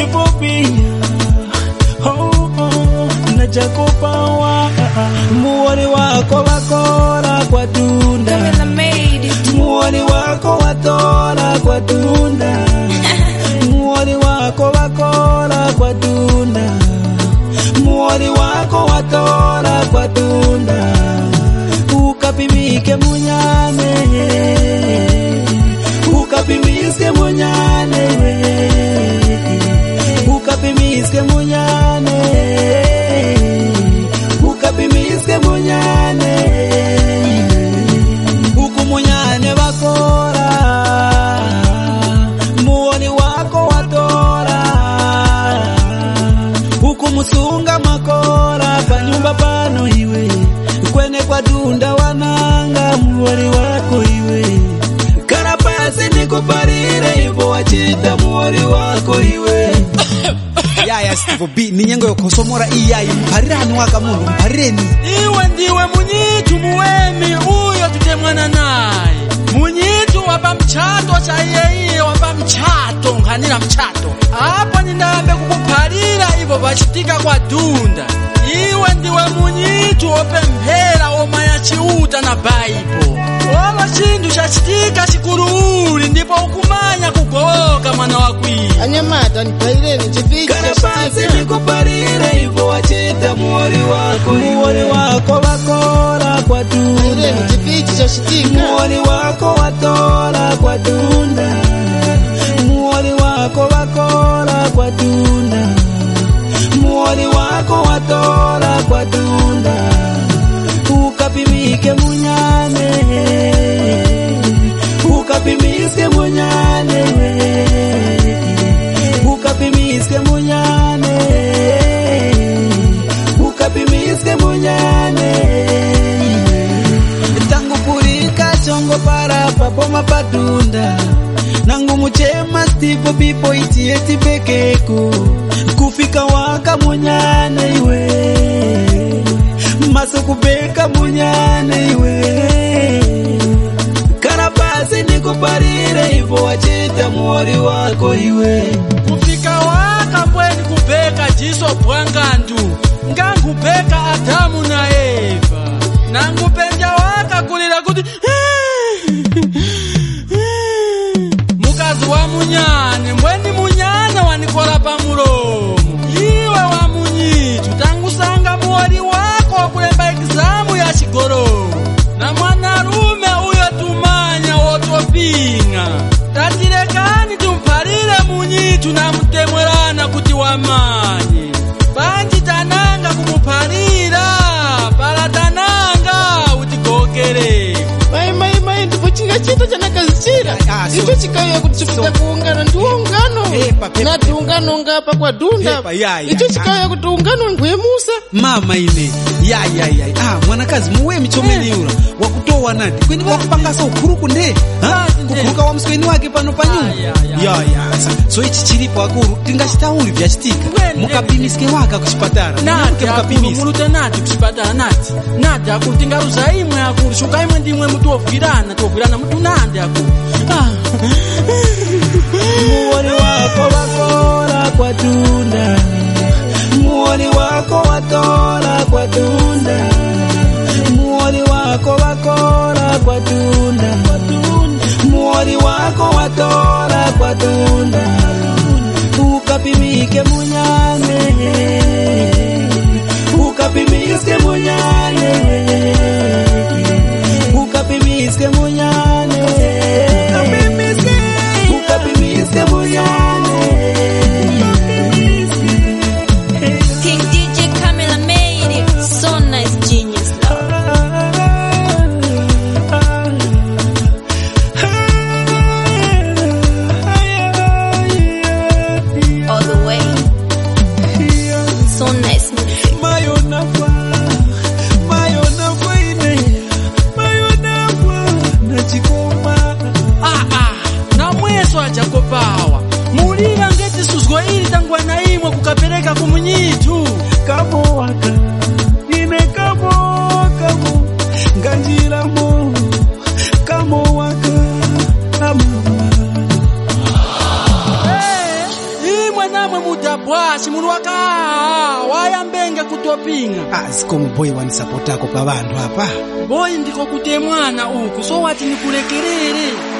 nilipopia najakopawa muoni wako wakora kwa tunda muoni wako watora kwa tunda muoni wako wakora kwa tunda muoni wako watora kwa tunda ukapimike munyane ukapimiske munyane ukapimiske munyane ukapimiske munyane uku munyane wakora muoni wako watora uku musunga makora panyumba pano iwe kwene kwa dunda wananga muoni wako iwe karapasi nikuparire ivo wachita muoni wako iwe yaya Steve B ninyengo yokosomora iyayi mparira hanu waka mundu mparireni iwe ndiwe munyitu muwemi uyo tutemwana naye munyitu wapa mchato cha iye wapa mchato nganira mchato hapo ninambe kukuparira ivo vachitika kwa dunda iwe ndiwe munyitu opemphera omaya chiuta na baibo wala chindu chachitika chikululi ndipo ukumanya kugoka mwana wakwi anyamata nipaireni chifichi karapasi nikuparire ivo wachita muoni wako wakora kwa tunda chifichi chachitika muoni wako watora kwa tunda muoni wako wakora kwa tunda muoni wako watora kwa tunda ukapimike munyane ukapimiske munyane ukapimiske munyane ukapimiske munyane tangu purika chongo para papo mapatunda nangu muchema Steve Bipo itieti pekeko kufika waka munyane iwe maso kubeka munyane iwe karapasi nikuparire ivo wachita muoni wako iwe kufika waka mbweni kubeka jiso bwangandu ngangubeka Adamu na Eva nangupenja waka kulira kuti mukazi wa munyane mbweni munyane wanikora pa mulomo iwe wa munyitu tangusanga muoni wako wakulemba examu ya chigoro na mwanarume uyo tumanya wotopinga tatilekani tumparire munyitu na mutemwerana kuti wamanye banji tananga kumuparira pala tananga utigokere mai ndipo chinga chito chanakazichira icho chikauya kuti chipita kuungano ndiungano na tiungano ngapa kwa dunda icho chikauya kuti ungano ngwemusa mama ine yaya mwanakazi muwe michomeni yura wakutowa nati kweni wakupangasa ukuruku nde kukuruka wa msweni wake pano panyuma yaya so ichi chilipo akuru tingashitauri vyachitika mukapimiske waka kuchipatara nati akuru mulute nati kuchipatara nati akuru tingaruza imwe akuru shuka imwe ndimwe mutovwirana mutu nandi akuru muoni wako wakora kwa tunda muoni wako watora kwa tunda muoni wako wakora kwa tunda muoni wako watora kwa tunda ukapimike munyane ukapimiske munyane ukapimiske munyane ukapimiske munyane bwashi munu waka wayambenge kutopinga. Zikomo boy wanisapotako pa vanhu apa. Boy ndiko kutemwana uku so wati nikulekerere.